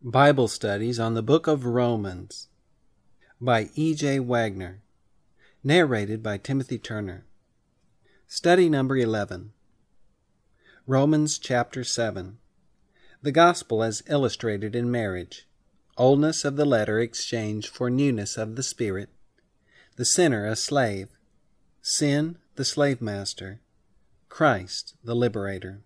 Bible Studies on the Book of Romans by E.J. Wagner. Narrated by Timothy Turner. Study number 11. Romans chapter 7. The Gospel as illustrated in marriage. Oldness of the letter exchanged for newness of the Spirit. The sinner a slave. Sin the slave master. Christ the liberator.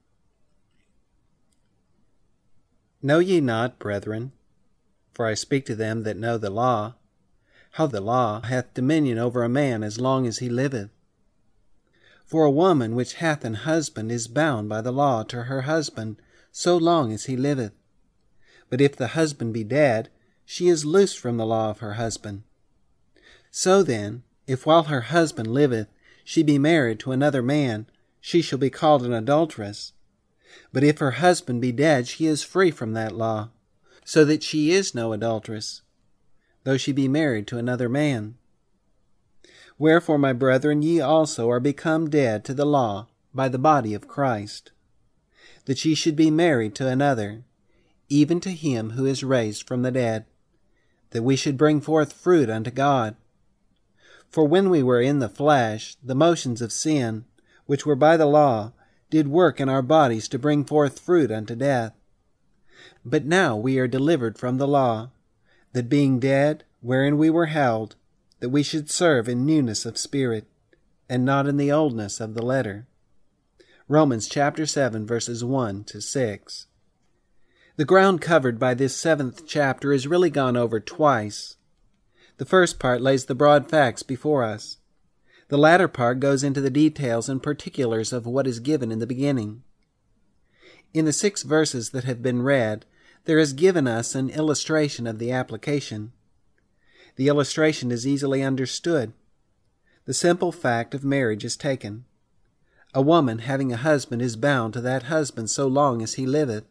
Know ye not, brethren, for I speak to them that know the law, how the law hath dominion over a man as long as he liveth? For a woman which hath an husband is bound by the law to her husband so long as he liveth. But if the husband be dead, she is loosed from the law of her husband. So then, if while her husband liveth she be married to another man, she shall be called an adulteress. But if her husband be dead, she is free from that law, so that she is no adulteress, though she be married to another man. Wherefore, my brethren, ye also are become dead to the law by the body of Christ, that ye should be married to another, even to him who is raised from the dead, that we should bring forth fruit unto God. For when we were in the flesh, the motions of sin, which were by the law, did work in our bodies to bring forth fruit unto death. But now we are delivered from the law, that being dead, wherein we were held, that we should serve in newness of spirit, and not in the oldness of the letter. Romans chapter 7, verses 1 to 6. The ground covered by this 7th chapter is really gone over twice. The first part lays the broad facts before us. The latter part goes into the details and particulars of what is given in the beginning. In the 6 verses that have been read, there is given us an illustration of the application. The illustration is easily understood. The simple fact of marriage is taken. A woman having a husband is bound to that husband so long as he liveth.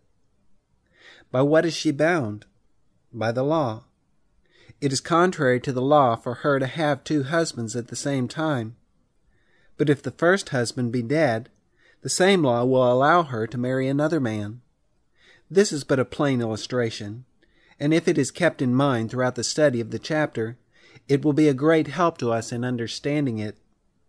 By what is she bound? By the law. It is contrary to the law for her to have 2 husbands at the same time. But if the first husband be dead, the same law will allow her to marry another man. This is but a plain illustration, and if it is kept in mind throughout the study of the chapter, it will be a great help to us in understanding it.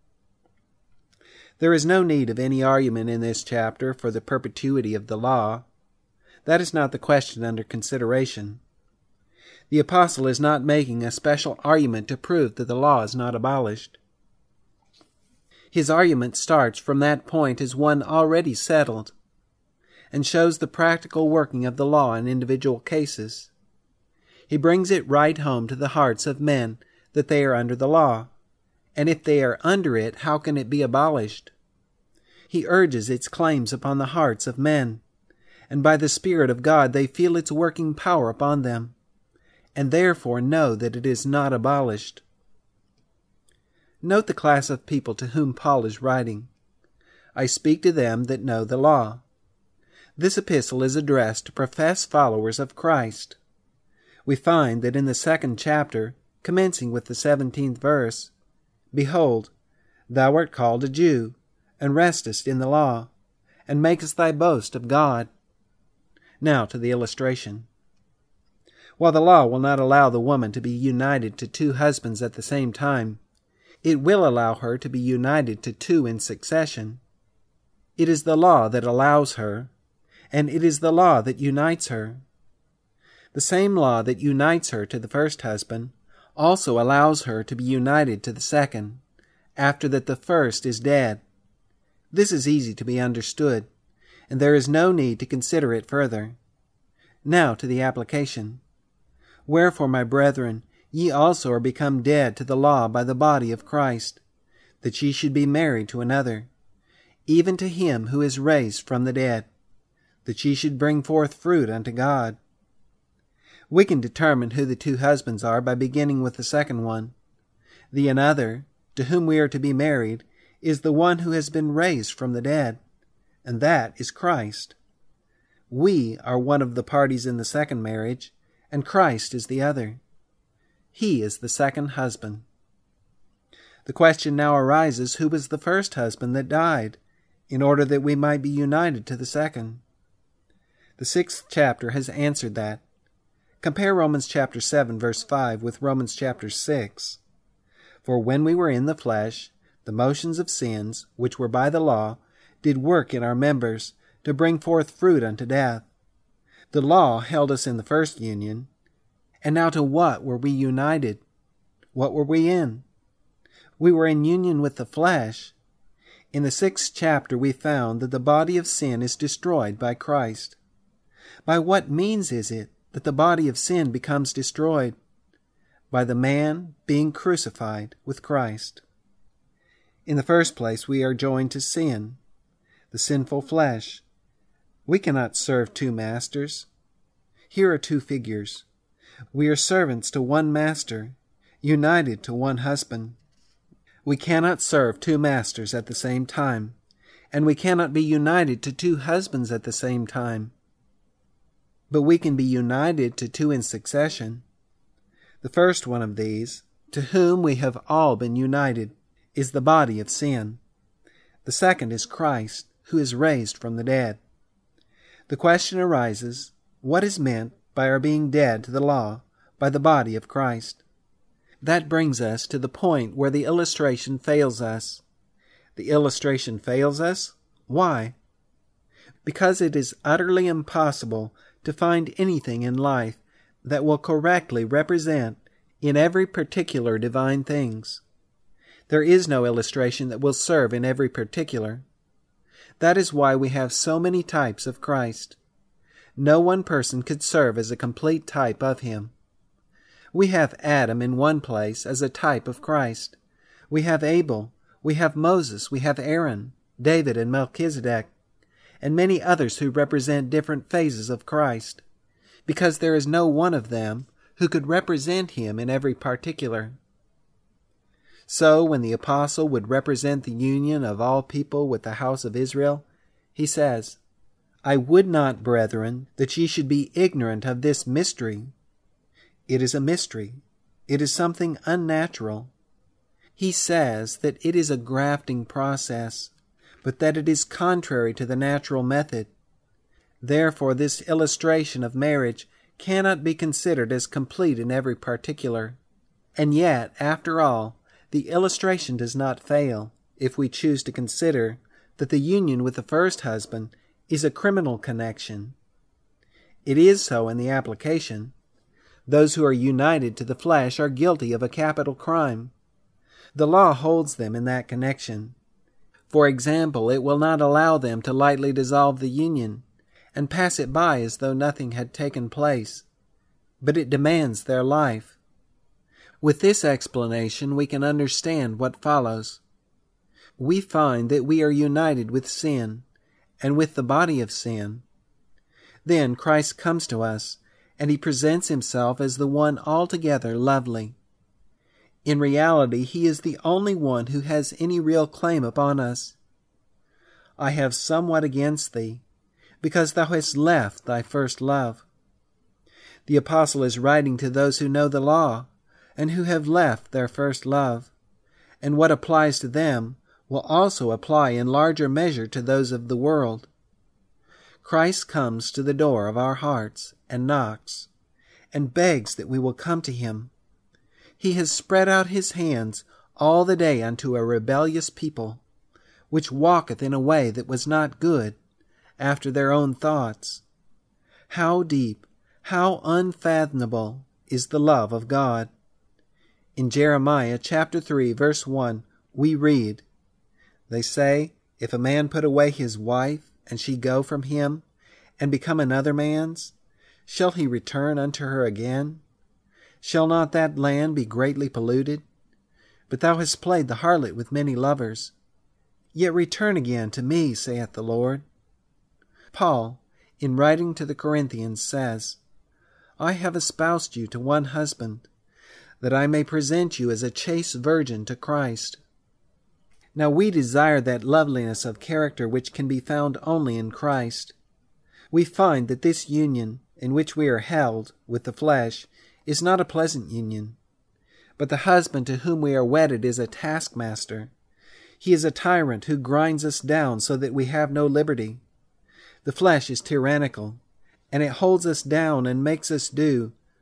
There is no need of any argument in this chapter for the perpetuity of the law. That is not the question under consideration. The apostle is not making a special argument to prove that the law is not abolished. His argument starts from that point as one already settled, and shows the practical working of the law in individual cases. He brings it right home to the hearts of men that they are under the law, and if they are under it, how can it be abolished? He urges its claims upon the hearts of men, and by the Spirit of God they feel its working power upon them, and therefore know that it is not abolished. Note the class of people to whom Paul is writing. I speak to them that know the law. This epistle is addressed to professed followers of Christ. We find that in the 2nd chapter, commencing with the 17th verse, Behold, thou art called a Jew, and restest in the law, and makest thy boast of God. Now to the illustration. While the law will not allow the woman to be united to 2 husbands at the same time, it will allow her to be united to 2 in succession. It is the law that allows her, and it is the law that unites her. The same law that unites her to the first husband also allows her to be united to the second, after that the first is dead. This is easy to be understood, and there is no need to consider it further. Now to the application. Wherefore, my brethren, ye also are become dead to the law by the body of Christ, that ye should be married to another, even to him who is raised from the dead, that ye should bring forth fruit unto God. We can determine who the 2 husbands are by beginning with the second one. The another, to whom we are to be married, is the one who has been raised from the dead, and that is Christ. We are one of the parties in the second marriage, and Christ is the other. He is the second husband. The question now arises, who was the first husband that died, in order that we might be united to the second? The 6th chapter has answered that. Compare Romans chapter 7, verse 5 with Romans chapter 6. For when we were in the flesh, the motions of sins, which were by the law, did work in our members, to bring forth fruit unto death. The law held us in the first union. And now to what were we united? What were we in? We were in union with the flesh. In the 6th chapter we found that the body of sin is destroyed by Christ. By what means is it that the body of sin becomes destroyed? By the man being crucified with Christ. In the first place, we are joined to sin, the sinful flesh. We cannot serve two masters. Here are two figures. We are servants to one master, united to one husband. We cannot serve two masters at the same time, and we cannot be united to two husbands at the same time. But we can be united to two in succession. The first one of these, to whom we have all been united, is the body of sin. The second is Christ, who is raised from the dead. The question arises, what is meant by our being dead to the law by the body of Christ? That brings us to the point where the illustration fails us. The illustration fails us? Why? Because it is utterly impossible to find anything in life that will correctly represent in every particular divine things. There is no illustration that will serve in every particular. That is why we have so many types of Christ. No one person could serve as a complete type of him. We have Adam in one place as a type of Christ. We have Abel, we have Moses, we have Aaron, David and Melchizedek, and many others who represent different phases of Christ, because there is no one of them who could represent him in every particular. So when the apostle would represent the union of all people with the house of Israel, he says, I would not, brethren, that ye should be ignorant of this mystery. It is a mystery. It is something unnatural. He says that it is a grafting process, but that it is contrary to the natural method. Therefore, this illustration of marriage cannot be considered as complete in every particular. And yet, after all, the illustration does not fail, if we choose to consider that the union with the first husband is a criminal connection. It is so in the application. Those who are united to the flesh are guilty of a capital crime. The law holds them in that connection. For example, it will not allow them to lightly dissolve the union and pass it by as though nothing had taken place, but it demands their life. With this explanation, we can understand what follows. We find that we are united with sin and with the body of sin. Then Christ comes to us, and he presents himself as the one altogether lovely. In reality, he is the only one who has any real claim upon us. I have somewhat against thee, because thou hast left thy first love. The apostle is writing to those who know the law, and who have left their first love, and what applies to them will also apply in larger measure to those of the world. Christ comes to the door of our hearts and knocks, and begs that we will come to him. He has spread out his hands all the day unto a rebellious people, which walketh in a way that was not good, after their own thoughts. How deep, how unfathomable is the love of God! In Jeremiah chapter 3, verse 1, we read, They say, if a man put away his wife, and she go from him, and become another man's, shall he return unto her again? Shall not that land be greatly polluted? But thou hast played the harlot with many lovers. Yet return again to me, saith the Lord. Paul, in writing to the Corinthians, says, I have espoused you to one husband, that I may present you as a chaste virgin to Christ. Now we desire that loveliness of character which can be found only in Christ. We find that this union, in which we are held with the flesh, is not a pleasant union. But the husband to whom we are wedded is a taskmaster. He is a tyrant who grinds us down so that we have no liberty. The flesh is tyrannical, and it holds us down and makes us do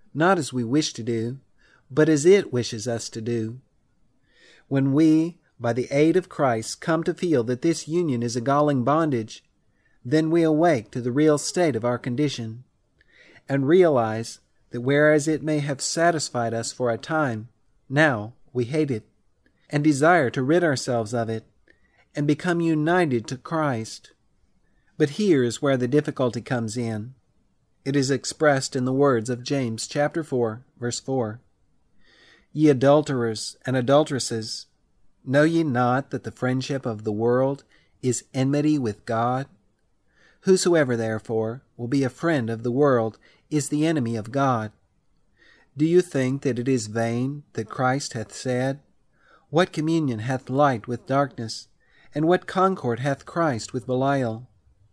not as we wish to do, but as it wishes us to do. When we, by the aid of Christ, come to feel that this union is a galling bondage, then we awake to the real state of our condition, and realize that whereas it may have satisfied us for a time, now we hate it, and desire to rid ourselves of it, and become united to Christ. But here is where the difficulty comes in. It is expressed in the words of James chapter 4, verse 4. Ye adulterers and adulteresses, know ye not that the friendship of the world is enmity with God? Whosoever therefore will be a friend of the world is the enemy of God. Do you think that it is vain that Christ hath said, What communion hath light with darkness, and what concord hath Christ with Belial?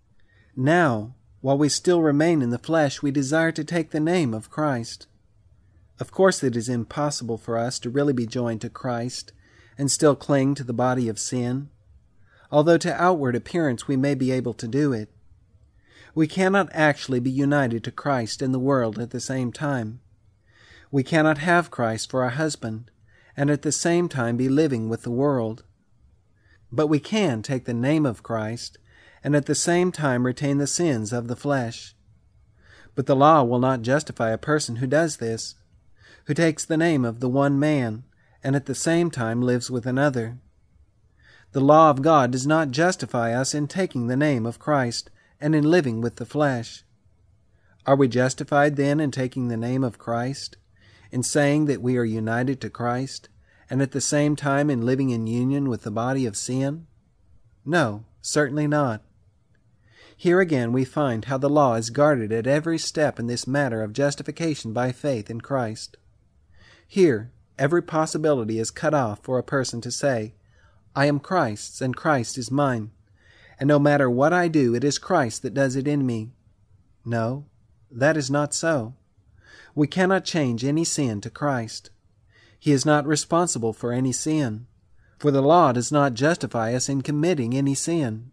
Now, while we still remain in the flesh, we desire to take the name of Christ. Of course it is impossible for us to really be joined to Christ and still cling to the body of sin, although to outward appearance we may be able to do it. We cannot actually be united to Christ and the world at the same time. We cannot have Christ for our husband and at the same time be living with the world. But we can take the name of Christ and at the same time retain the sins of the flesh. But the law will not justify a person who does this, who takes the name of the one man and at the same time lives with another. The law of God does not justify us in taking the name of Christ and in living with the flesh. Are we justified then in taking the name of Christ, in saying that we are united to Christ, and at the same time in living in union with the body of sin? No, certainly not. Here again we find how the law is guarded at every step in this matter of justification by faith in Christ. Here, every possibility is cut off for a person to say, I am Christ's and Christ is mine, and no matter what I do, it is Christ that does it in me. No, that is not so. We cannot change any sin to Christ. He is not responsible for any sin, for the law does not justify us in committing any sin.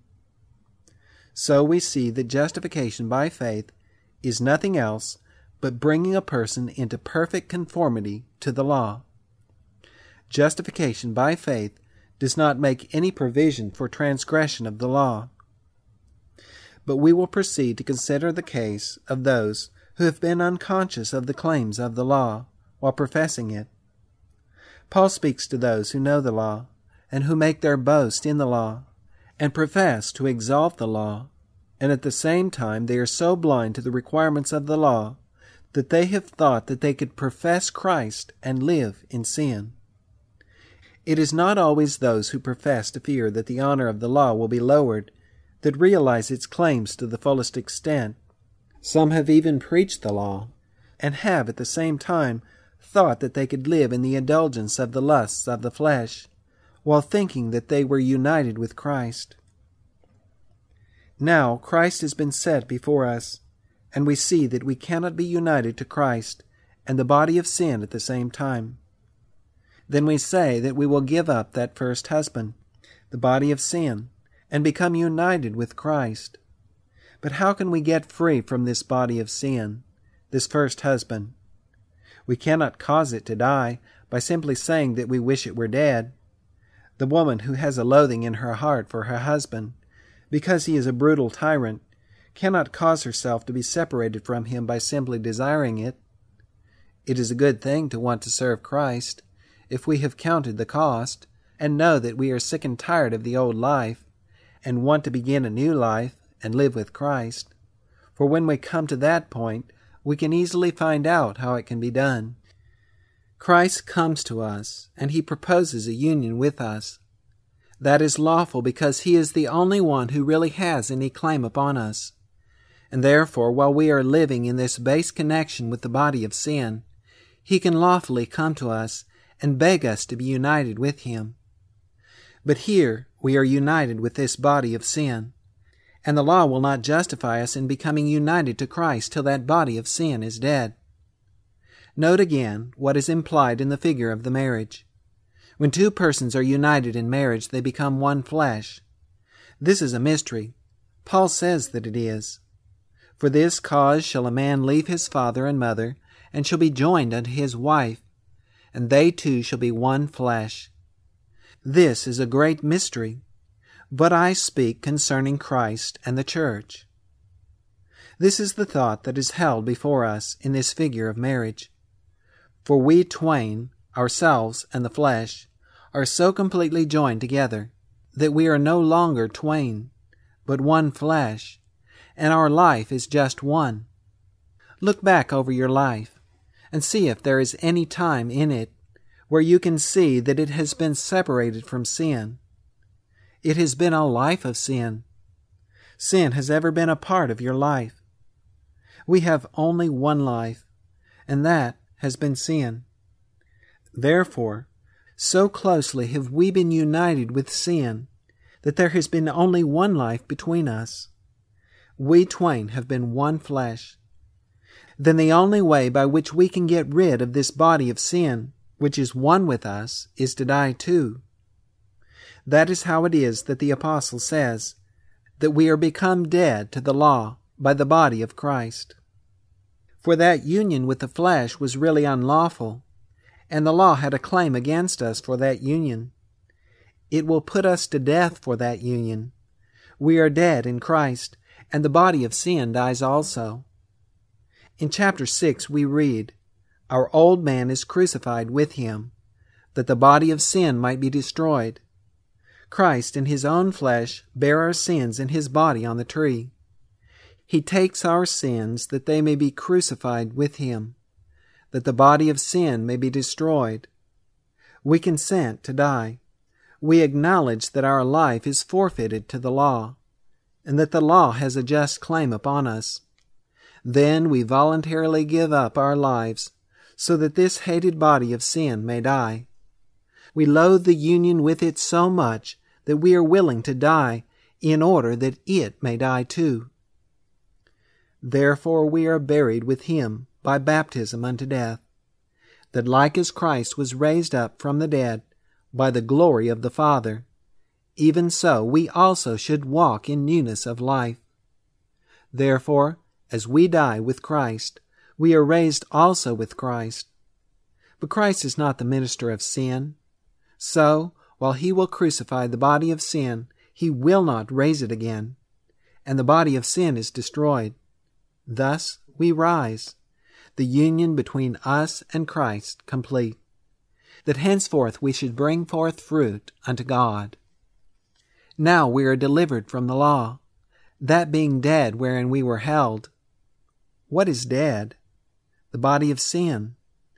So we see that justification by faith is nothing else but bringing a person into perfect conformity to the law. Justification by faith does not make any provision for transgression of the law. But we will proceed to consider the case of those who have been unconscious of the claims of the law while professing it. Paul speaks to those who know the law and who make their boast in the law and profess to exalt the law, and at the same time they are so blind to the requirements of the law that they have thought that they could profess Christ and live in sin. It is not always those who profess to fear that the honor of the law will be lowered that realize its claims to the fullest extent. Some have even preached the law, and have at the same time thought that they could live in the indulgence of the lusts of the flesh, while thinking that they were united with Christ. Now Christ has been set before us, and we see that we cannot be united to Christ and the body of sin at the same time. Then we say that we will give up that first husband, the body of sin, and become united with Christ. But how can we get free from this body of sin, this first husband? We cannot cause it to die by simply saying that we wish it were dead. The woman who has a loathing in her heart for her husband, because he is a brutal tyrant, cannot cause herself to be separated from him by simply desiring it. It is a good thing to want to serve Christ, if we have counted the cost, and know that we are sick and tired of the old life, and want to begin a new life and live with Christ. For when we come to that point, we can easily find out how it can be done. Christ comes to us, and he proposes a union with us. That is lawful because he is the only one who really has any claim upon us. And therefore, while we are living in this base connection with the body of sin, he can lawfully come to us and beg us to be united with him. But here we are united with this body of sin, and the law will not justify us in becoming united to Christ till that body of sin is dead. Note again what is implied in the figure of the marriage. When two persons are united in marriage, they become one flesh. This is a mystery. Paul says that it is. For this cause shall a man leave his father and mother, and shall be joined unto his wife, and they two shall be one flesh. This is a great mystery, but I speak concerning Christ and the church. This is the thought that is held before us in this figure of marriage. For we twain, ourselves and the flesh, are so completely joined together that we are no longer twain, but one flesh, and our life is just one. Look back over your life and see if there is any time in it where you can see that it has been separated from sin. It has been a life of sin. Sin has ever been a part of your life. We have only one life, and that has been sin. Therefore, so closely have we been united with sin that there has been only one life between us. We twain have been one flesh. Then the only way by which we can get rid of this body of sin, which is one with us, is to die too. That is how it is that the apostle says that we are become dead to the law by the body of Christ. For that union with the flesh was really unlawful, and the law had a claim against us for that union. It will put us to death for that union. We are dead in Christ, and the body of sin dies also. In chapter 6 we read, "Our old man is crucified with him, that the body of sin might be destroyed." Christ in his own flesh bare our sins in his body on the tree. He takes our sins that they may be crucified with him, that the body of sin may be destroyed. We consent to die. We acknowledge that our life is forfeited to the law, and that the law has a just claim upon us. Then we voluntarily give up our lives so that this hated body of sin may die. We loathe the union with it so much that we are willing to die in order that it may die too. Therefore we are buried with him by baptism unto death, that like as Christ was raised up from the dead by the glory of the Father, even so we also should walk in newness of life. Therefore, as we die with Christ, we are raised also with Christ. But Christ is not the minister of sin. So, while he will crucify the body of sin, he will not raise it again, and the body of sin is destroyed. Thus we rise, the union between us and Christ complete, that henceforth we should bring forth fruit unto God. Now we are delivered from the law, that being dead wherein we were held. What is dead? The body of sin.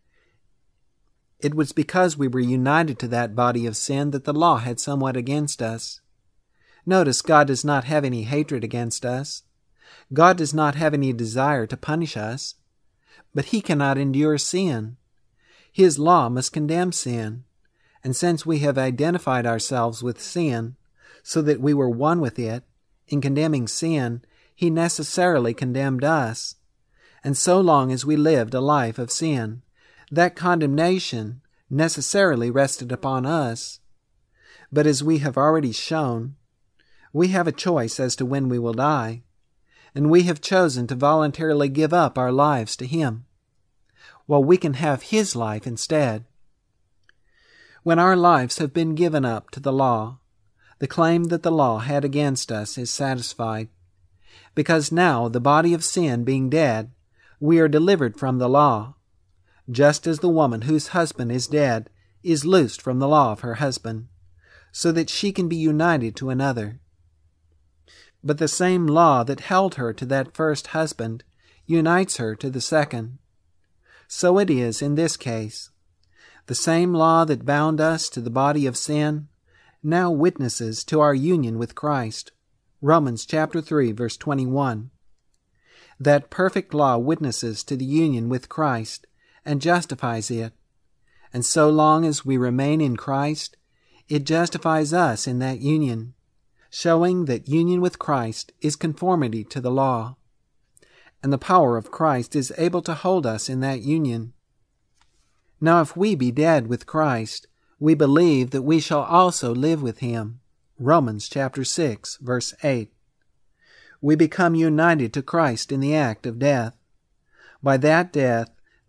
It was because we were united to that body of sin that the law had somewhat against us. Notice, God does not have any hatred against us. God does not have any desire to punish us. But he cannot endure sin. His law must condemn sin. And since we have identified ourselves with sin, so that we were one with it, in condemning sin, he necessarily condemned us. And so long as we lived a life of sin, that condemnation necessarily rested upon us. But as we have already shown, we have a choice as to when we will die, and we have chosen to voluntarily give up our lives to him, while we can have his life instead. When our lives have been given up to the law, the claim that the law had against us is satisfied, because now the body of sin being dead, we are delivered from the law, just as the woman whose husband is dead is loosed from the law of her husband, so that she can be united to another. But the same law that held her to that first husband unites her to the second. So it is in this case. The same law that bound us to the body of sin now witnesses to our union with Christ. Romans chapter 3, verse 21. That perfect law witnesses to the union with Christ and justifies it. And so long as we remain in Christ, it justifies us in that union, showing that union with Christ is conformity to the law. And the power of Christ is able to hold us in that union. Now if we be dead with Christ, we believe that we shall also live with him. Romans chapter 6, verse 8. We become united to Christ in the act of death. By that death,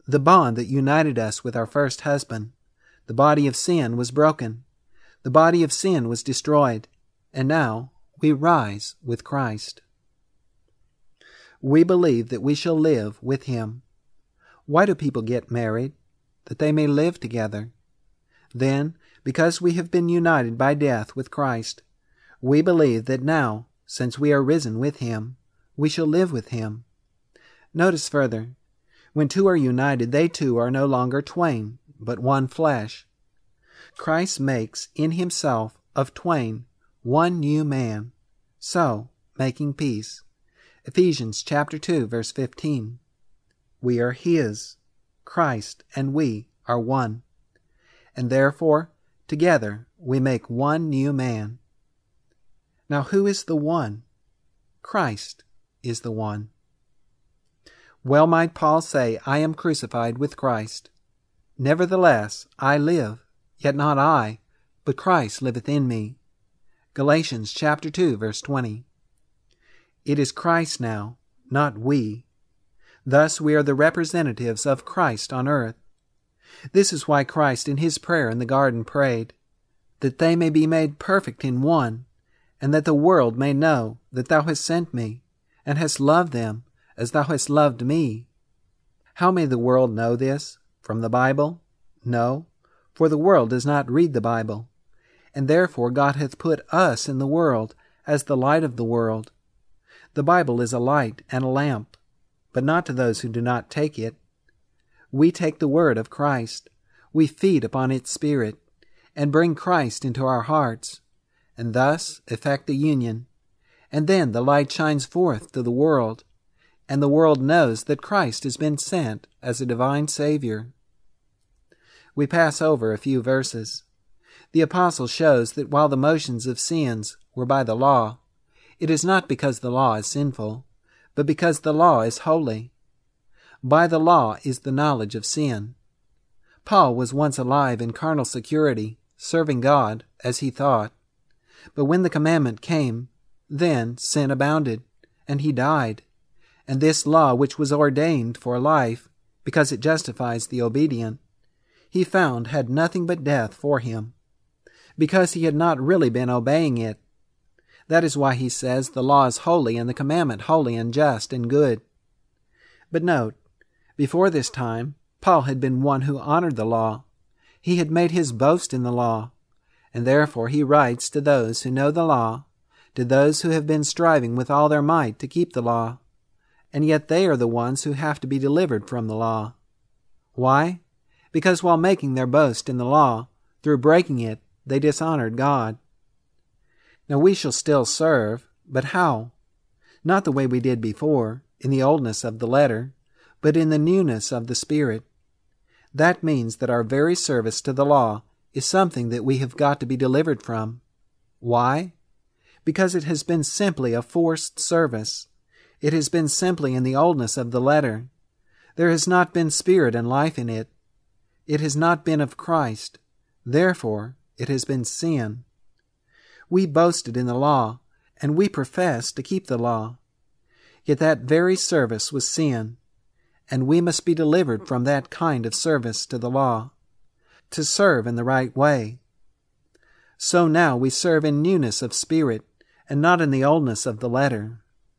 The bond that united us with our first husband, the body of sin, was broken. The body of sin was destroyed, and now we rise with Christ. We believe that we shall live with Him. Why do people get married? That they may live together. Then, because we have been united by death with Christ, we believe that now, since we are risen with Him, we shall live with Him. Notice further, when two are united, they two are no longer twain, but one flesh. Christ makes in Himself of twain one new man, so making peace. Ephesians chapter 2, verse 15. We are His, Christ and we are one, and therefore together we make one new man. Now who is the one? Christ is the one. Well might Paul say, I am crucified with Christ. Nevertheless I live, yet not I, but Christ liveth in me. Galatians chapter 2, verse 20. It is Christ now, not we. Thus we are the representatives of Christ on earth. This is why Christ in His prayer in the garden prayed, that they may be made perfect in one, and that the world may know that Thou hast sent me, and hast loved them as Thou hast loved me. How may the world know this? From the Bible? No, for the world does not read the Bible, and therefore God hath put us in the world as the light of the world. The Bible is a light and a lamp, but not to those who do not take it. We take the word of Christ, we feed upon its Spirit, and bring Christ into our hearts, and thus effect a union. And then the light shines forth to the world, and the world knows that Christ has been sent as a divine Savior. We pass over a few verses. The apostle shows that while the motions of sins were by the law, it is not because the law is sinful, but because the law is holy. By the law is the knowledge of sin. Paul was once alive in carnal security, serving God as he thought. But when the commandment came, then sin abounded, and he died. And this law, which was ordained for life, because it justifies the obedient, he found had nothing but death for him, because he had not really been obeying it. That is why he says the law is holy and the commandment holy and just and good. But note, before this time, Paul had been one who honored the law. He had made his boast in the law, and therefore he writes to those who know the law, to those who have been striving with all their might to keep the law, and yet they are the ones who have to be delivered from the law. Why? Because while making their boast in the law, through breaking it, they dishonored God. Now we shall still serve, but how? Not the way we did before, in the oldness of the letter, but in the newness of the Spirit. That means that our very service to the law is something that we have got to be delivered from. Why? Because it has been simply a forced service. It has been simply in the oldness of the letter. There has not been spirit and life in it. It has not been of Christ. Therefore, it has been sin. We boasted in the law, and we profess to keep the law. Yet that very service was sin, and we must be delivered from that kind of service to the law, to serve in the right way. So now we serve in newness of spirit, and not in the oldness of the letter.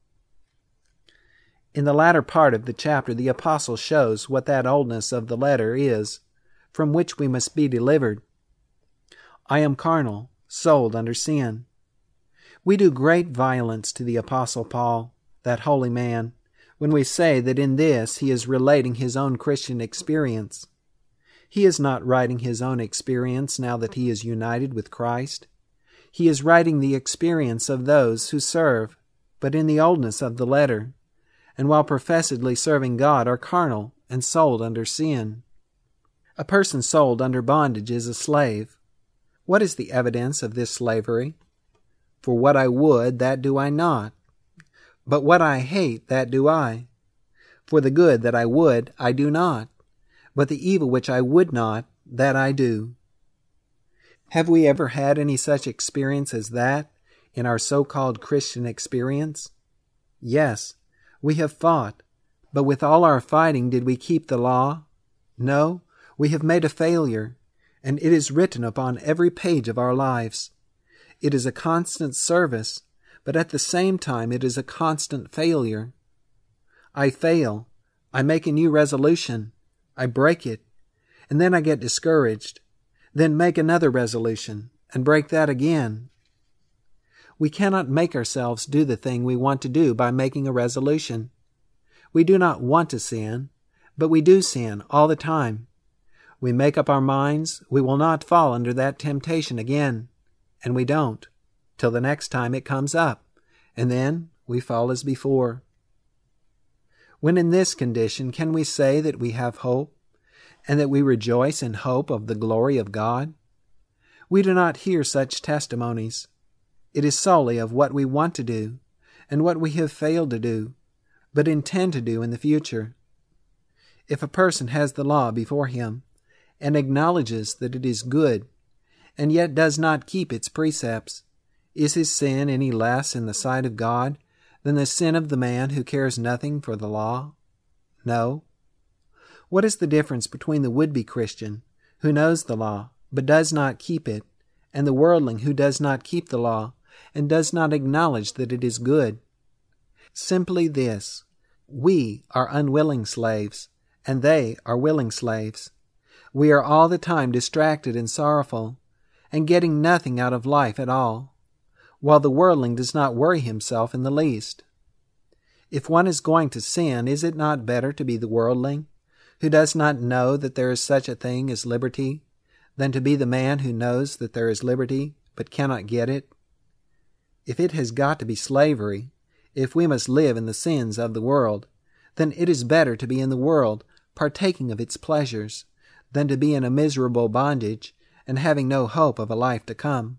In the latter part of the chapter, the apostle shows what that oldness of the letter is, from which we must be delivered. I am carnal, sold under sin. We do great violence to the Apostle Paul, that holy man, when we say that in this he is relating his own Christian experience. He is not writing his own experience now that he is united with Christ. He is writing the experience of those who serve, but in the oldness of the letter, and while professedly serving God are carnal and sold under sin. A person sold under bondage is a slave. What is the evidence of this slavery? For what I would, that do I not. But what I hate, that do I. For the good that I would, I do not. But the evil which I would not, that I do. Have we ever had any such experience as that in our so-called Christian experience? Yes, we have fought, but with all our fighting did we keep the law? No, we have made a failure, and it is written upon every page of our lives. It is a constant service, but at the same time it is a constant failure. I fail. I make a new resolution. I break it, and then I get discouraged. Then make another resolution, and break that again. We cannot make ourselves do the thing we want to do by making a resolution. We do not want to sin, but we do sin all the time. We make up our minds we will not fall under that temptation again, and we don't, till the next time it comes up, and then we fall as before. When in this condition can we say that we have hope, and that we rejoice in hope of the glory of God? We do not hear such testimonies. It is solely of what we want to do, and what we have failed to do, but intend to do in the future. If a person has the law before him, and acknowledges that it is good, and yet does not keep its precepts, is his sin any less in the sight of God than the sin of the man who cares nothing for the law? No. What is the difference between the would-be Christian, who knows the law, but does not keep it, and the worldling who does not keep the law, and does not acknowledge that it is good? Simply this: we are unwilling slaves, and they are willing slaves. We are all the time distracted and sorrowful, and getting nothing out of life at all, while the worldling does not worry himself in the least. If one is going to sin, is it not better to be the worldling, who does not know that there is such a thing as liberty, than to be the man who knows that there is liberty, but cannot get it? If it has got to be slavery, if we must live in the sins of the world, then it is better to be in the world, partaking of its pleasures, than to be in a miserable bondage, and having no hope of a life to come.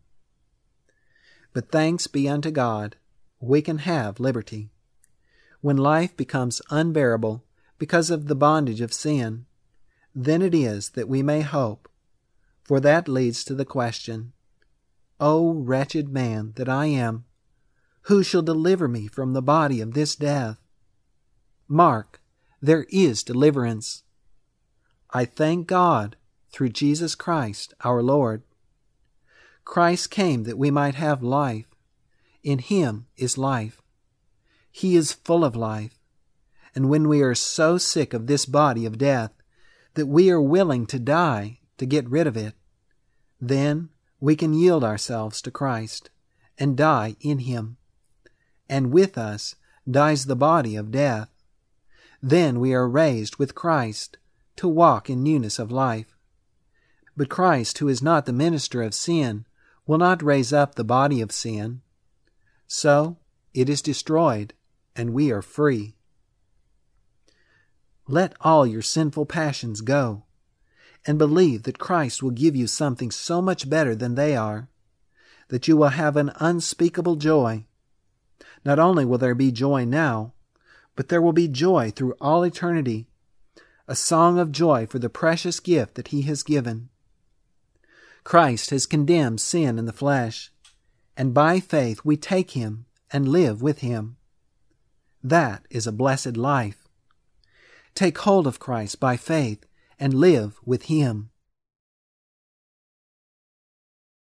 But thanks be unto God, we can have liberty. When life becomes unbearable because of the bondage of sin, then it is that we may hope, for that leads to the question, O wretched man that I am, who shall deliver me from the body of this death? Mark, there is deliverance. I thank God through Jesus Christ our Lord. Christ came that we might have life. In Him is life. He is full of life. And when we are so sick of this body of death that we are willing to die to get rid of it, then we can yield ourselves to Christ and die in Him. And with us dies the body of death. Then we are raised with Christ to walk in newness of life. But Christ, who is not the minister of sin, will not raise up the body of sin. So it is destroyed, and we are free. Let all your sinful passions go, and believe that Christ will give you something so much better than they are, that you will have an unspeakable joy. Not only will there be joy now, but there will be joy through all eternity, a song of joy for the precious gift that He has given. Christ has condemned sin in the flesh, and by faith we take Him and live with Him. That is a blessed life. Take hold of Christ by faith and live with Him.